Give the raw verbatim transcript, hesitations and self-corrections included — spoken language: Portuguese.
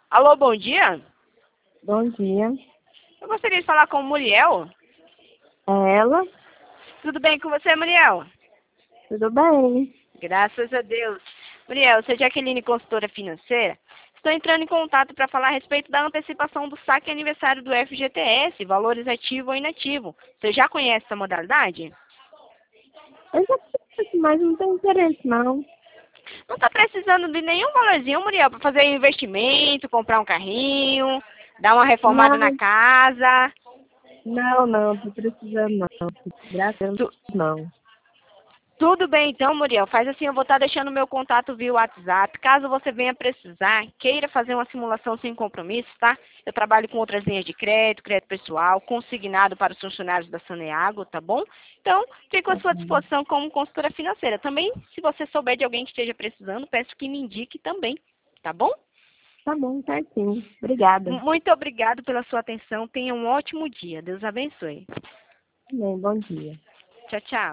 Alô, bom dia. Bom dia. Eu gostaria de falar com Muriel. É ela? Tudo bem com você, Muriel? Tudo bem? Graças a Deus. Muriel, sou Jaqueline, consultora financeira. Estou entrando em contato para falar a respeito da antecipação do saque aniversário do F G T S, valores ativo ou inativo. Você já conhece essa modalidade? Eu já conheço, mas não tem interesse, não. Não está precisando de nenhum valorzinho, Muriel, para fazer investimento, comprar um carrinho, dar uma reformada na Não, casa. não, não, tô precisando, não. Graças a Deus, Tu- não. Tudo bem então, Muriel. Faz assim, eu vou estar deixando meu contato via WhatsApp. Caso você venha precisar, queira fazer uma simulação sem compromisso, tá? Eu trabalho com outras linhas de crédito, crédito pessoal, consignado para os funcionários da Saneago, tá bom? Então, fico à Tá sua bom, disposição como consultora financeira. Também, se você souber de alguém que esteja precisando, peço que me indique também, tá bom? tá bom, certinho. Obrigada. Muito obrigado pela sua atenção. Tenha um ótimo dia. Deus abençoe. Também, bom dia. Tchau, tchau.